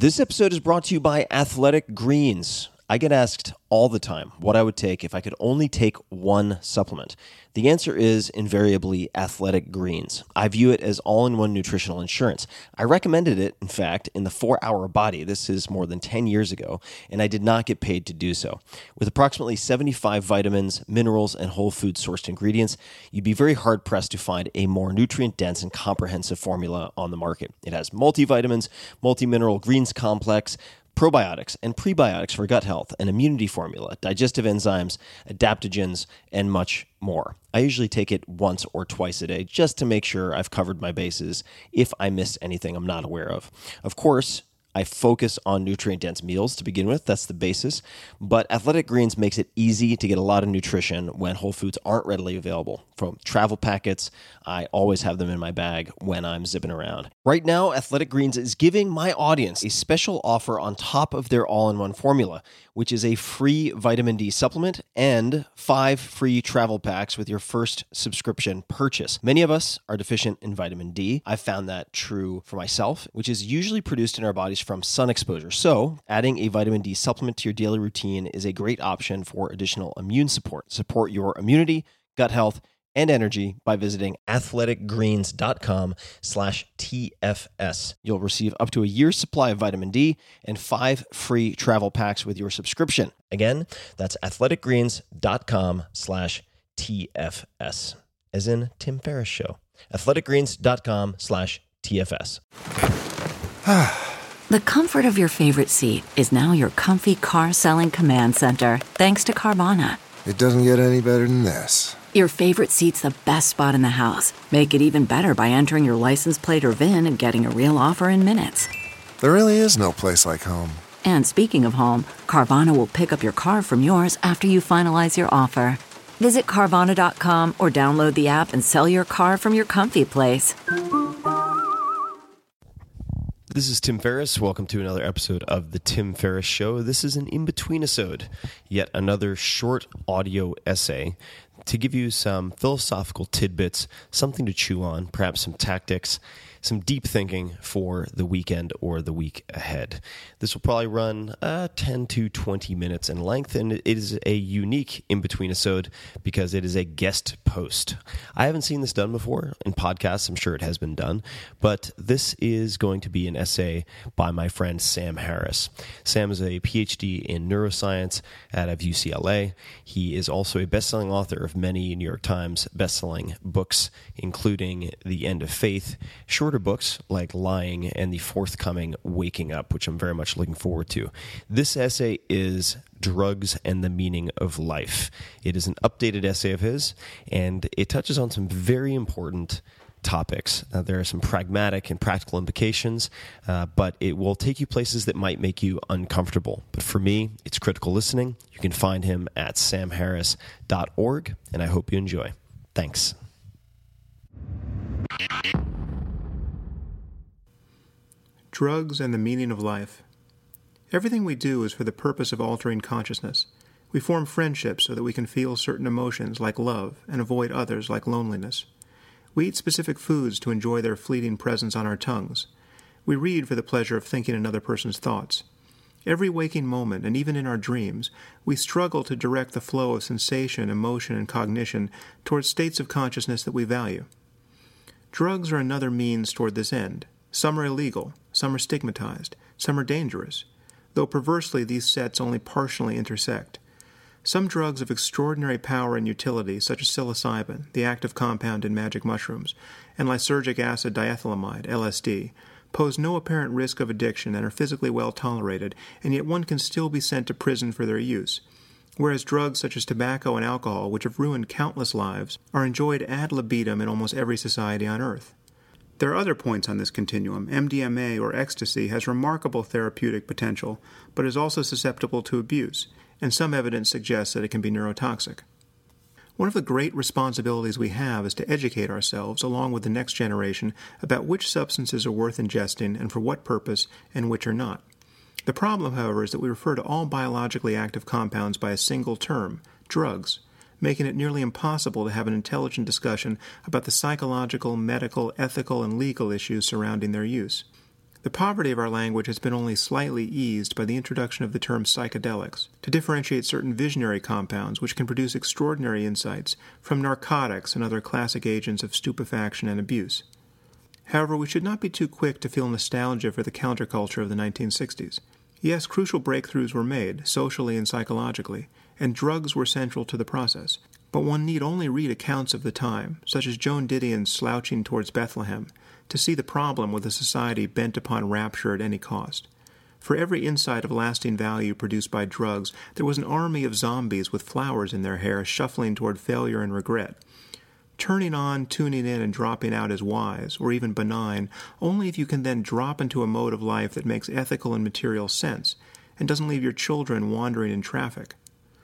This episode is brought to you by Athletic Greens. I get asked all the time what I would take if I could only take one supplement. The answer is invariably Athletic Greens. I view it as all-in-one nutritional insurance. I recommended it, in fact, in the 4-Hour Body. This is more than 10 years ago, and I did not get paid to do so. With approximately 75 vitamins, minerals, and whole food-sourced ingredients, you'd be very hard-pressed to find a more nutrient-dense and comprehensive formula on the market. It has multivitamins, multi-mineral greens complex, probiotics and prebiotics for gut health, an immunity formula, digestive enzymes, adaptogens, and much more. I usually take it once or twice a day just to make sure I've covered my bases if I missed anything I'm not aware of. Of course, I focus on nutrient-dense meals to begin with. That's the basis. But Athletic Greens makes it easy to get a lot of nutrition when whole foods aren't readily available. From travel packets, I always have them in my bag when I'm zipping around. Right now, Athletic Greens is giving my audience a special offer on top of their all-in-one formula, which is a free vitamin D supplement and 5 free travel packs with your first subscription purchase. Many of us are deficient in vitamin D. I've found that true for myself, which is usually produced in our bodies from sun exposure. So, adding a vitamin D supplement to your daily routine is a great option for additional immune support. Support your immunity, gut health, and energy by visiting athleticgreens.com/TFS. You'll receive up to a year's supply of vitamin D and 5 free travel packs with your subscription. Again, that's athleticgreens.com/TFS, as in Tim Ferriss Show. athleticgreens.com/TFS. The comfort of your favorite seat is now your comfy car selling command center, thanks to Carvana. It doesn't get any better than this. Your favorite seat's the best spot in the house. Make it even better by entering your license plate or VIN and getting a real offer in minutes. There really is no place like home. And speaking of home, Carvana will pick up your car from yours after you finalize your offer. Visit Carvana.com or download the app and sell your car from your comfy place. This is Tim Ferriss. Welcome to another episode of The Tim Ferriss Show. This is an in-between-isode, yet another short audio essay to give you some philosophical tidbits, something to chew on, perhaps some tactics, some deep thinking for the weekend or the week ahead. This will probably run 10 to 20 minutes in length, and it is a unique in-between-isode because it is a guest post. I haven't seen this done before in podcasts. I'm sure it has been done, but this is going to be an essay by my friend Sam Harris. Sam is a PhD in neuroscience out of UCLA. He is also a best-selling author of many New York Times best-selling books, including The End of Faith, shorter books like Lying, and the forthcoming Waking Up, which I'm very much looking forward to. This essay is Drugs and the Meaning of Life. It is an updated essay of his, and it touches on some very important topics. There are some pragmatic and practical implications, but it will take you places that might make you uncomfortable. But for me, it's critical listening. You can find him at samharris.org, and I hope you enjoy. Thanks. Drugs and the meaning of life. Everything we do is for the purpose of altering consciousness. We form friendships so that we can feel certain emotions like love and avoid others like loneliness. We eat specific foods to enjoy their fleeting presence on our tongues. We read for the pleasure of thinking another person's thoughts. Every waking moment, and even in our dreams, we struggle to direct the flow of sensation, emotion, and cognition towards states of consciousness that we value. Drugs are another means toward this end. Some are illegal, some are stigmatized, some are dangerous, though perversely these sets only partially intersect. Some drugs of extraordinary power and utility, such as psilocybin, the active compound in magic mushrooms, and lysergic acid diethylamide, LSD, pose no apparent risk of addiction and are physically well tolerated, and yet one can still be sent to prison for their use, whereas drugs such as tobacco and alcohol, which have ruined countless lives, are enjoyed ad libitum in almost every society on earth. There are other points on this continuum. MDMA, or ecstasy, has remarkable therapeutic potential, but is also susceptible to abuse, and some evidence suggests that it can be neurotoxic. One of the great responsibilities we have is to educate ourselves, along with the next generation, about which substances are worth ingesting and for what purpose, and which are not. The problem, however, is that we refer to all biologically active compounds by a single term, drugs, making it nearly impossible to have an intelligent discussion about the psychological, medical, ethical, and legal issues surrounding their use. The poverty of our language has been only slightly eased by the introduction of the term psychedelics to differentiate certain visionary compounds which can produce extraordinary insights from narcotics and other classic agents of stupefaction and abuse. However, we should not be too quick to feel nostalgia for the counterculture of the 1960s. Yes, crucial breakthroughs were made, socially and psychologically, and drugs were central to the process. But one need only read accounts of the time, such as Joan Didion's Slouching Towards Bethlehem, to see the problem with a society bent upon rapture at any cost. For every insight of lasting value produced by drugs, there was an army of zombies with flowers in their hair shuffling toward failure and regret. Turning on, tuning in, and dropping out is wise, or even benign, only if you can then drop into a mode of life that makes ethical and material sense, and doesn't leave your children wandering in traffic.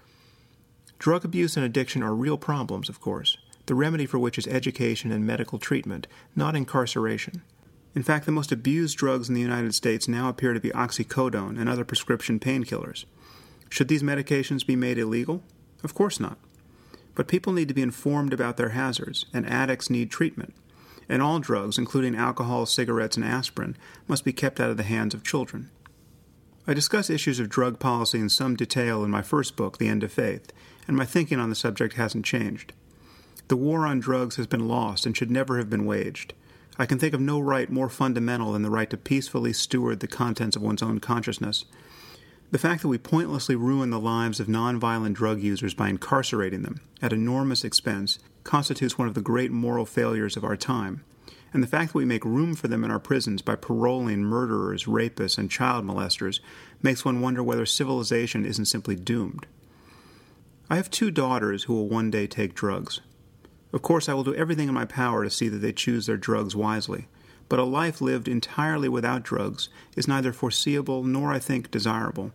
Drug abuse and addiction are real problems, of course, the remedy for which is education and medical treatment, not incarceration. In fact, the most abused drugs in the United States now appear to be oxycodone and other prescription painkillers. Should these medications be made illegal? Of course not. But people need to be informed about their hazards, and addicts need treatment. And all drugs, including alcohol, cigarettes, and aspirin, must be kept out of the hands of children. I discuss issues of drug policy in some detail in my first book, The End of Faith, and my thinking on the subject hasn't changed. The war on drugs has been lost and should never have been waged. I can think of no right more fundamental than the right to peacefully steward the contents of one's own consciousness. The fact that we pointlessly ruin the lives of nonviolent drug users by incarcerating them, at enormous expense, constitutes one of the great moral failures of our time. And the fact that we make room for them in our prisons by paroling murderers, rapists, and child molesters makes one wonder whether civilization isn't simply doomed. I have 2 daughters who will one day take drugs. Of course, I will do everything in my power to see that they choose their drugs wisely, but a life lived entirely without drugs is neither foreseeable nor, I think, desirable.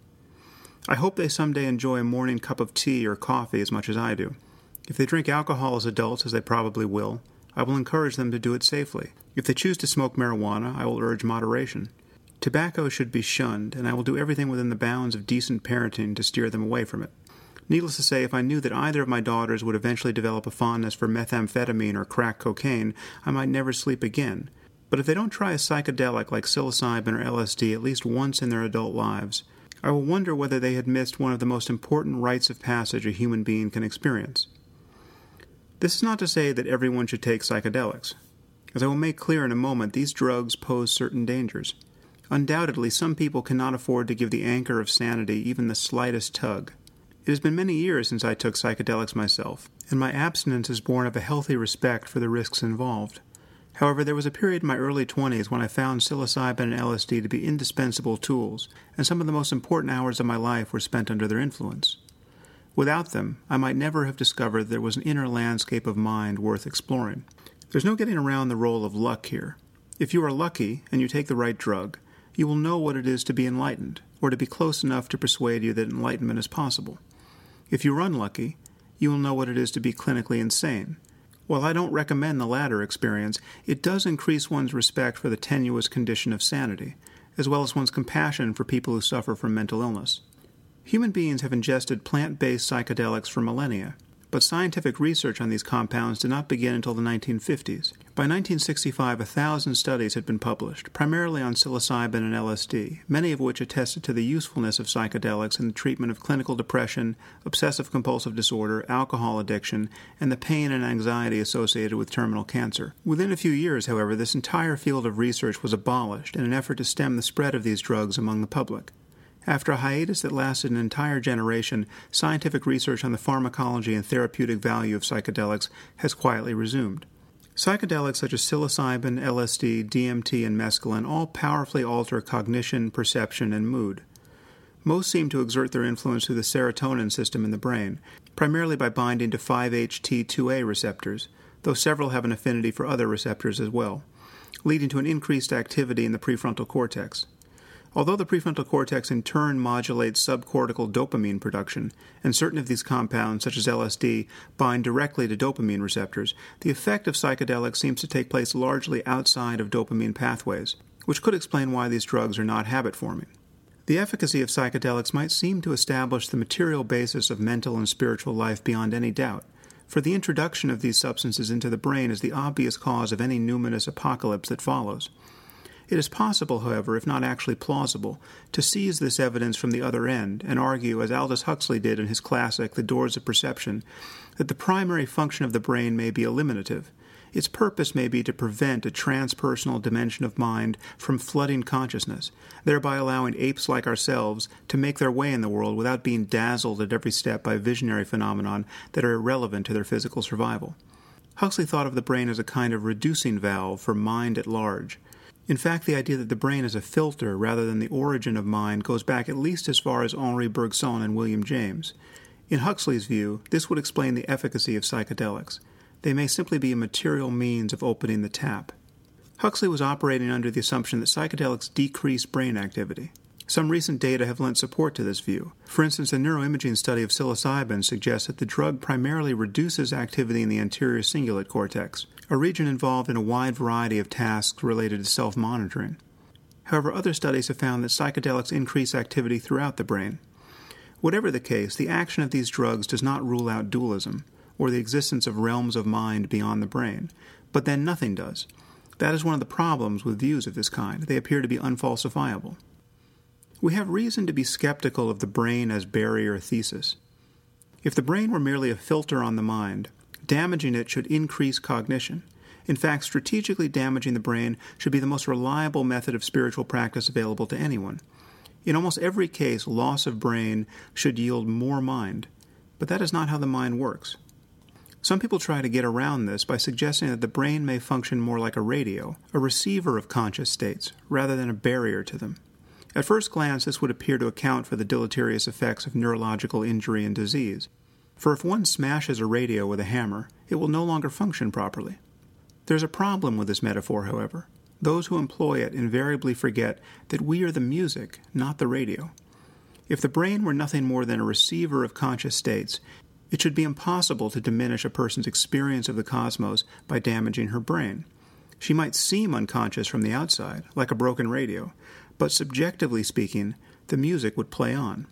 I hope they someday enjoy a morning cup of tea or coffee as much as I do. If they drink alcohol as adults, as they probably will, I will encourage them to do it safely. If they choose to smoke marijuana, I will urge moderation. Tobacco should be shunned, and I will do everything within the bounds of decent parenting to steer them away from it. Needless to say, if I knew that either of my daughters would eventually develop a fondness for methamphetamine or crack cocaine, I might never sleep again. But if they don't try a psychedelic like psilocybin or LSD at least once in their adult lives, I will wonder whether they had missed one of the most important rites of passage a human being can experience. This is not to say that everyone should take psychedelics. As I will make clear in a moment, these drugs pose certain dangers. Undoubtedly, some people cannot afford to give the anchor of sanity even the slightest tug. It has been many years since I took psychedelics myself, and my abstinence is born of a healthy respect for the risks involved. However, there was a period in my early 20s when I found psilocybin and LSD to be indispensable tools, and some of the most important hours of my life were spent under their influence. Without them, I might never have discovered there was an inner landscape of mind worth exploring. There's no getting around the role of luck here. If you are lucky and you take the right drug, you will know what it is to be enlightened, or to be close enough to persuade you that enlightenment is possible. If you are unlucky, you will know what it is to be clinically insane. While I don't recommend the latter experience, it does increase one's respect for the tenuous condition of sanity, as well as one's compassion for people who suffer from mental illness. Human beings have ingested plant-based psychedelics for millennia, but scientific research on these compounds did not begin until the 1950s. By 1965, 1,000 studies had been published, primarily on psilocybin and LSD, many of which attested to the usefulness of psychedelics in the treatment of clinical depression, obsessive-compulsive disorder, alcohol addiction, and the pain and anxiety associated with terminal cancer. Within a few years, however, this entire field of research was abolished in an effort to stem the spread of these drugs among the public. After a hiatus that lasted an entire generation, scientific research on the pharmacology and therapeutic value of psychedelics has quietly resumed. Psychedelics such as psilocybin, LSD, DMT, and mescaline all powerfully alter cognition, perception, and mood. Most seem to exert their influence through the serotonin system in the brain, primarily by binding to 5-HT2A receptors, though several have an affinity for other receptors as well, leading to an increased activity in the prefrontal cortex. Although the prefrontal cortex in turn modulates subcortical dopamine production, and certain of these compounds, such as LSD, bind directly to dopamine receptors, the effect of psychedelics seems to take place largely outside of dopamine pathways, which could explain why these drugs are not habit-forming. The efficacy of psychedelics might seem to establish the material basis of mental and spiritual life beyond any doubt, for the introduction of these substances into the brain is the obvious cause of any numinous apocalypse that follows. It is possible, however, if not actually plausible, to seize this evidence from the other end and argue, as Aldous Huxley did in his classic The Doors of Perception, that the primary function of the brain may be eliminative. Its purpose may be to prevent a transpersonal dimension of mind from flooding consciousness, thereby allowing apes like ourselves to make their way in the world without being dazzled at every step by visionary phenomenon that are irrelevant to their physical survival. Huxley thought of the brain as a kind of reducing valve for mind at large. In fact, the idea that the brain is a filter rather than the origin of mind goes back at least as far as Henri Bergson and William James. In Huxley's view, this would explain the efficacy of psychedelics. They may simply be a material means of opening the tap. Huxley was operating under the assumption that psychedelics decrease brain activity. Some recent data have lent support to this view. For instance, a neuroimaging study of psilocybin suggests that the drug primarily reduces activity in the anterior cingulate cortex, a region involved in a wide variety of tasks related to self-monitoring. However, other studies have found that psychedelics increase activity throughout the brain. Whatever the case, the action of these drugs does not rule out dualism, or the existence of realms of mind beyond the brain, but then nothing does. That is one of the problems with views of this kind. They appear to be unfalsifiable. We have reason to be skeptical of the brain as barrier thesis. If the brain were merely a filter on the mind, damaging it should increase cognition. In fact, strategically damaging the brain should be the most reliable method of spiritual practice available to anyone. In almost every case, loss of brain should yield more mind, but that is not how the mind works. Some people try to get around this by suggesting that the brain may function more like a radio, a receiver of conscious states, rather than a barrier to them. At first glance, this would appear to account for the deleterious effects of neurological injury and disease. For if one smashes a radio with a hammer, it will no longer function properly. There's a problem with this metaphor, however. Those who employ it invariably forget that we are the music, not the radio. If the brain were nothing more than a receiver of conscious states, it should be impossible to diminish a person's experience of the cosmos by damaging her brain. She might seem unconscious from the outside, like a broken radio, but subjectively speaking, the music would play on.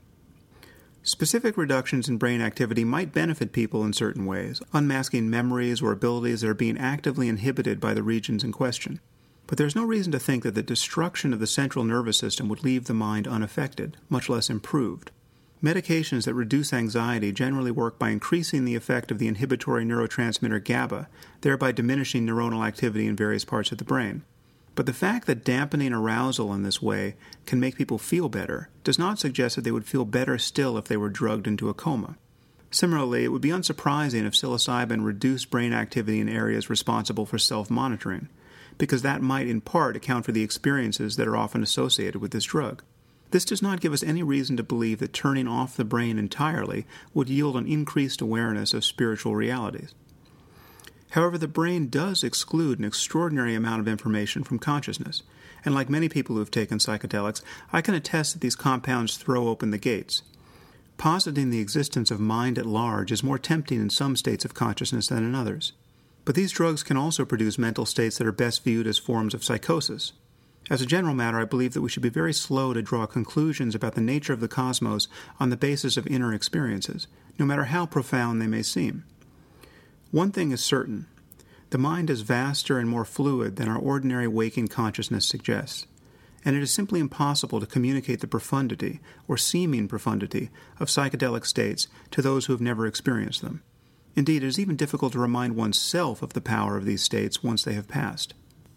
Specific reductions in brain activity might benefit people in certain ways, unmasking memories or abilities that are being actively inhibited by the regions in question. But there's no reason to think that the destruction of the central nervous system would leave the mind unaffected, much less improved. Medications that reduce anxiety generally work by increasing the effect of the inhibitory neurotransmitter GABA, thereby diminishing neuronal activity in various parts of the brain. But the fact that dampening arousal in this way can make people feel better does not suggest that they would feel better still if they were drugged into a coma. Similarly, it would be unsurprising if psilocybin reduced brain activity in areas responsible for self-monitoring, because that might in part account for the experiences that are often associated with this drug. This does not give us any reason to believe that turning off the brain entirely would yield an increased awareness of spiritual realities. However, the brain does exclude an extraordinary amount of information from consciousness, and like many people who have taken psychedelics, I can attest that these compounds throw open the gates. Positing the existence of mind at large is more tempting in some states of consciousness than in others. But these drugs can also produce mental states that are best viewed as forms of psychosis. As a general matter, I believe that we should be very slow to draw conclusions about the nature of the cosmos on the basis of inner experiences, no matter how profound they may seem. One thing is certain. The mind is vaster and more fluid than our ordinary waking consciousness suggests, and it is simply impossible to communicate the profundity, or seeming profundity, of psychedelic states to those who have never experienced them. Indeed, it is even difficult to remind oneself of the power of these states once they have passed.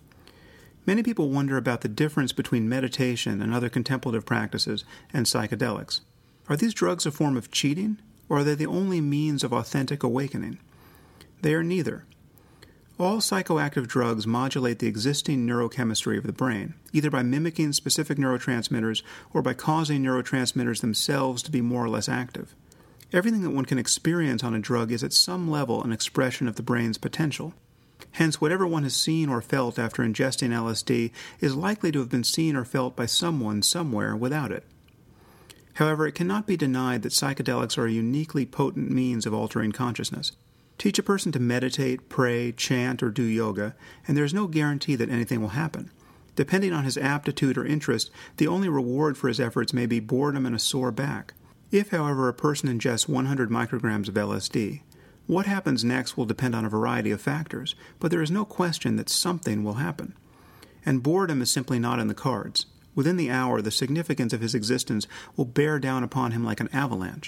Many people wonder about the difference between meditation and other contemplative practices and psychedelics. Are these drugs a form of cheating, or are they the only means of authentic awakening? They are neither. All psychoactive drugs modulate the existing neurochemistry of the brain, either by mimicking specific neurotransmitters or by causing neurotransmitters themselves to be more or less active. Everything that one can experience on a drug is at some level an expression of the brain's potential. Hence, whatever one has seen or felt after ingesting LSD is likely to have been seen or felt by someone somewhere without it. However, it cannot be denied that psychedelics are a uniquely potent means of altering consciousness. Teach a person to meditate, pray, chant, or do yoga, and there is no guarantee that anything will happen. Depending on his aptitude or interest, the only reward for his efforts may be boredom and a sore back. If, however, a person ingests 100 micrograms of LSD, what happens next will depend on a variety of factors, but there is no question that something will happen. And boredom is simply not in the cards. Within the hour, the significance of his existence will bear down upon him like an avalanche.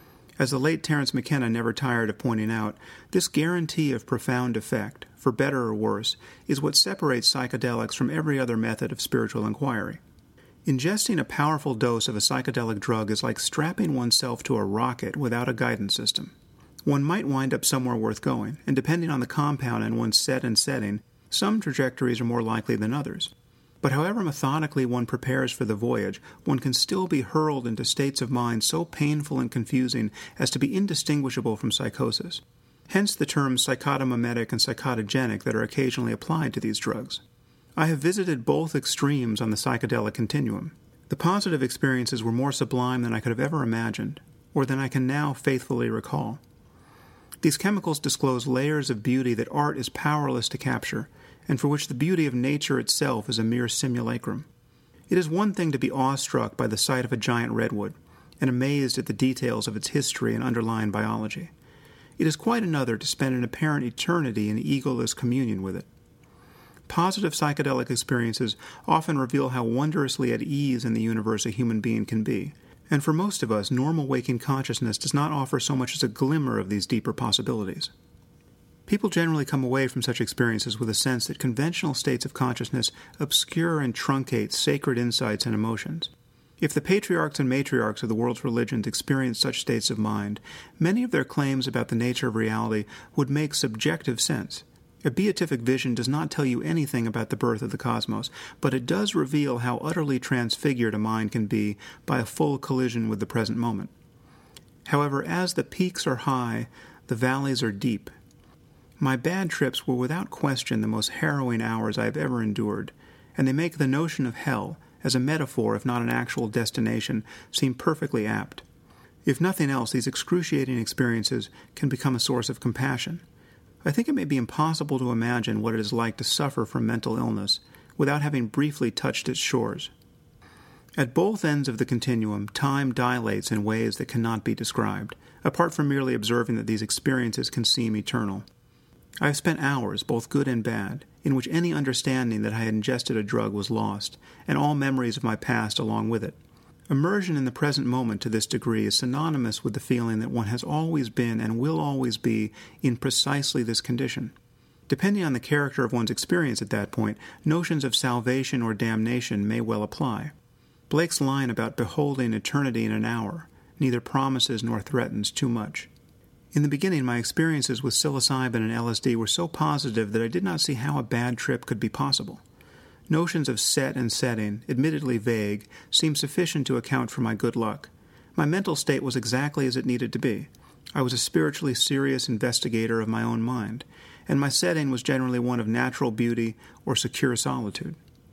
As the late Terence McKenna never tired of pointing out, this guarantee of profound effect, for better or worse, is what separates psychedelics from every other method of spiritual inquiry. Ingesting a powerful dose of a psychedelic drug is like strapping oneself to a rocket without a guidance system. One might wind up somewhere worth going, and depending on the compound and one's set and setting, some trajectories are more likely than others. But however methodically one prepares for the voyage, one can still be hurled into states of mind so painful and confusing as to be indistinguishable from psychosis. Hence the terms psychotomimetic and psychotogenic that are occasionally applied to these drugs. I have visited both extremes on the psychedelic continuum. The positive experiences were more sublime than I could have ever imagined, or than I can now faithfully recall. These chemicals disclose layers of beauty that art is powerless to capture, and for which the beauty of nature itself is a mere simulacrum. It is one thing to be awestruck by the sight of a giant redwood, and amazed at the details of its history and underlying biology. It is quite another to spend an apparent eternity in egoless communion with it. Positive psychedelic experiences often reveal how wondrously at ease in the universe a human being can be, and for most of us, normal waking consciousness does not offer so much as a glimmer of these deeper possibilities. People generally come away from such experiences with a sense that conventional states of consciousness obscure and truncate sacred insights and emotions. If the patriarchs and matriarchs of the world's religions experienced such states of mind, many of their claims about the nature of reality would make subjective sense. A beatific vision does not tell you anything about the birth of the cosmos, but it does reveal how utterly transfigured a mind can be by a full collision with the present moment. However, as the peaks are high, the valleys are deep. My bad trips were without question the most harrowing hours I have ever endured, and they make the notion of hell, as a metaphor if not an actual destination, seem perfectly apt. If nothing else, these excruciating experiences can become a source of compassion. I think it may be impossible to imagine what it is like to suffer from mental illness without having briefly touched its shores. At both ends of the continuum, time dilates in ways that cannot be described, apart from merely observing that these experiences can seem eternal. I have spent hours, both good and bad, in which any understanding that I had ingested a drug was lost, and all memories of my past along with it. Immersion in the present moment to this degree is synonymous with the feeling that one has always been and will always be in precisely this condition. Depending on the character of one's experience at that point, notions of salvation or damnation may well apply. Blake's line about beholding eternity in an hour neither promises nor threatens too much. In the beginning, my experiences with psilocybin and LSD were so positive that I did not see how a bad trip could be possible. Notions of set and setting, admittedly vague, seemed sufficient to account for my good luck. My mental state was exactly as it needed to be. I was a spiritually serious investigator of my own mind, and my setting was generally one of natural beauty or secure solitude.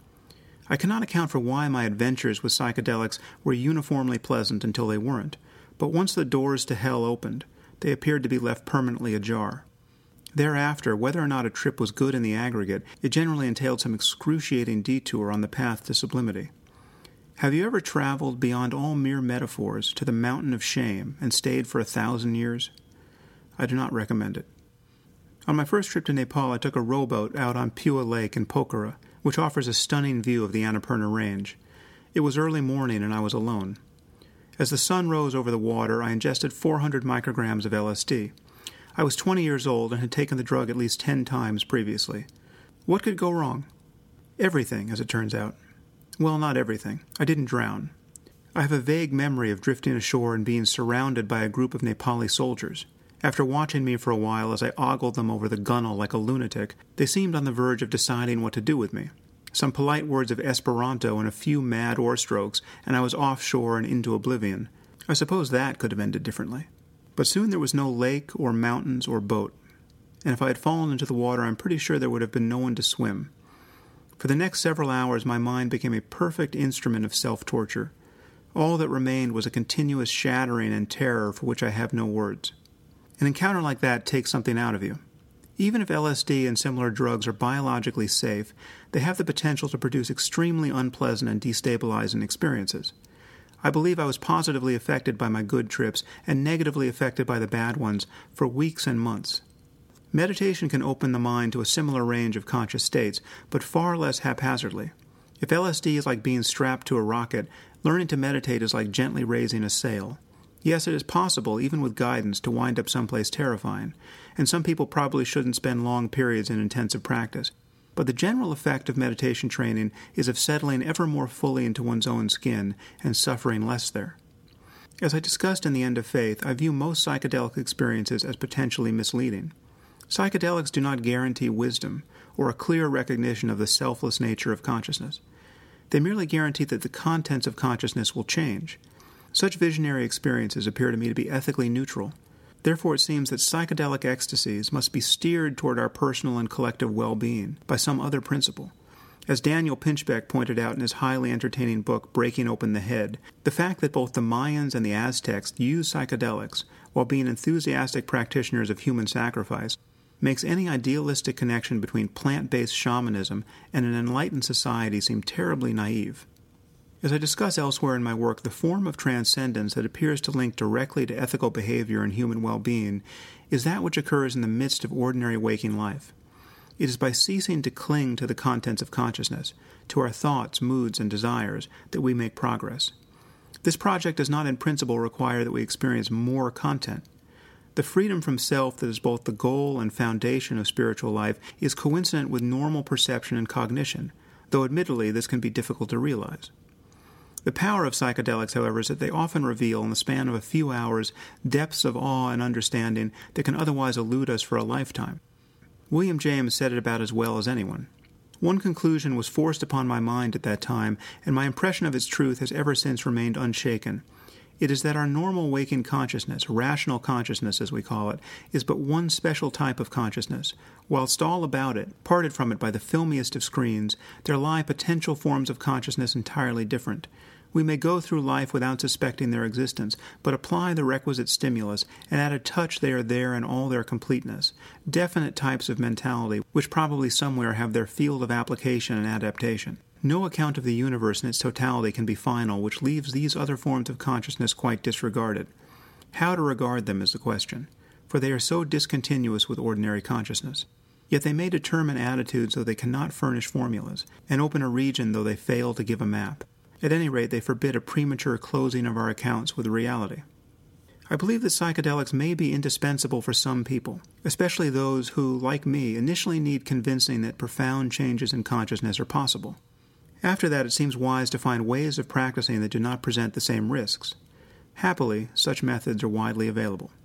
I cannot account for why my adventures with psychedelics were uniformly pleasant until they weren't, but once the doors to hell opened, they appeared to be left permanently ajar. Thereafter, whether or not a trip was good in the aggregate, it generally entailed some excruciating detour on the path to sublimity. Have you ever traveled beyond all mere metaphors to the mountain of shame and stayed for 1,000 years? I do not recommend it. On my first trip to Nepal, I took a rowboat out on Pua Lake in Pokhara, which offers a stunning view of the Annapurna Range. It was early morning and I was alone. As the sun rose over the water, I ingested 400 micrograms of LSD. I was 20 years old and had taken the drug at least 10 times previously. What could go wrong? Everything, as it turns out. Well, not everything. I didn't drown. I have a vague memory of drifting ashore and being surrounded by a group of Nepali soldiers. After watching me for a while as I ogled them over the gunwale like a lunatic, they seemed on the verge of deciding what to do with me. Some polite words of Esperanto and a few mad oar strokes, and I was offshore and into oblivion. I suppose that could have ended differently. But soon there was no lake or mountains or boat, and if I had fallen into the water, I'm pretty sure there would have been no one to swim. For the next several hours, my mind became a perfect instrument of self-torture. All that remained was a continuous shattering and terror for which I have no words. An encounter like that takes something out of you. Even if LSD and similar drugs are biologically safe, they have the potential to produce extremely unpleasant and destabilizing experiences. I believe I was positively affected by my good trips and negatively affected by the bad ones for weeks and months. Meditation can open the mind to a similar range of conscious states, but far less haphazardly. If LSD is like being strapped to a rocket, learning to meditate is like gently raising a sail. Yes, it is possible, even with guidance, to wind up someplace terrifying, and some people probably shouldn't spend long periods in intensive practice. But the general effect of meditation training is of settling ever more fully into one's own skin and suffering less there. As I discussed in The End of Faith, I view most psychedelic experiences as potentially misleading. Psychedelics do not guarantee wisdom or a clear recognition of the selfless nature of consciousness. They merely guarantee that the contents of consciousness will change. Such visionary experiences appear to me to be ethically neutral. Therefore, it seems that psychedelic ecstasies must be steered toward our personal and collective well-being by some other principle. As Daniel Pinchbeck pointed out in his highly entertaining book, Breaking Open the Head, the fact that both the Mayans and the Aztecs used psychedelics while being enthusiastic practitioners of human sacrifice makes any idealistic connection between plant-based shamanism and an enlightened society seem terribly naive. As I discuss elsewhere in my work, the form of transcendence that appears to link directly to ethical behavior and human well-being is that which occurs in the midst of ordinary waking life. It is by ceasing to cling to the contents of consciousness, to our thoughts, moods, and desires, that we make progress. This project does not in principle require that we experience more content. The freedom from self that is both the goal and foundation of spiritual life is coincident with normal perception and cognition, though admittedly this can be difficult to realize. The power of psychedelics, however, is that they often reveal, in the span of a few hours, depths of awe and understanding that can otherwise elude us for a lifetime. William James said it about as well as anyone. One conclusion was forced upon my mind at that time, and my impression of its truth has ever since remained unshaken. It is that our normal waking consciousness, rational consciousness as we call it, is but one special type of consciousness. Whilst all about it, parted from it by the filmiest of screens, there lie potential forms of consciousness entirely different. We may go through life without suspecting their existence, but apply the requisite stimulus, and at a touch they are there in all their completeness. Definite types of mentality, which probably somewhere have their field of application and adaptation. No account of the universe in its totality can be final, which leaves these other forms of consciousness quite disregarded. How to regard them is the question, for they are so discontinuous with ordinary consciousness. Yet they may determine attitudes though they cannot furnish formulas, and open a region though they fail to give a map. At any rate, they forbid a premature closing of our accounts with reality. I believe that psychedelics may be indispensable for some people, especially those who, like me, initially need convincing that profound changes in consciousness are possible. After that, it seems wise to find ways of practicing that do not present the same risks. Happily, such methods are widely available.